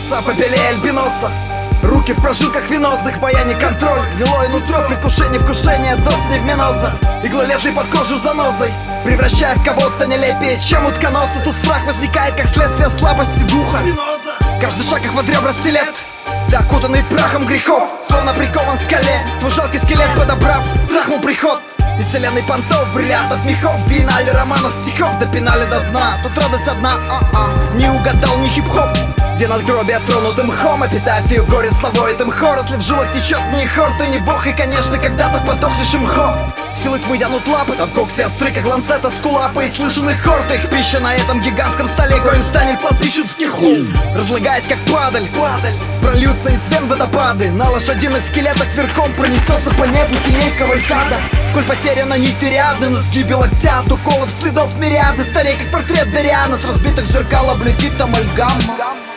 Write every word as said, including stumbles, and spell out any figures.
Глаза побелее альбиноса, руки в прожилках венозных, баяне контроль, гнилое нутро, предвкушение, вкушение, доз невменоза. Иглолезвий под кожу занозой, превращая в кого-то нелепее, чем утконоса. Тут страх возникает, как следствие слабости духа. Каждый шаг их в ребра стилет, да окутанный прахом грехов, словно прикован к скале. Твой жалкий скелет, подобрав, трахнул приход из вселенной понтов, бриллиантов, мехов, биеннале романов, стихов допинали до дна. Тут радость одна, а-а, не угадал ни хип-хоп, где надгробие тронуты мхом, эпитафию горе словоитым хор. Если в жилах течет не хор, ты не бог, и, конечно, когда-то подохнешь мхом. Силы тьмы тянут лапы, там когти остры, как ланцета, скулапы и слышанный хорт. Их пища на этом гигантском столе, коим станет подписчицкий хум. Разлагаясь, как падаль, падаль, прольются из вен водопады. На лошадиных скелетах верхом пронесется по небу теней кавалькада. Коль потеряна нить рядны, на сгибе локтя от уколов следов мириады. Старей, как портрет Дариана, с разбитых зеркал облетит амальгама.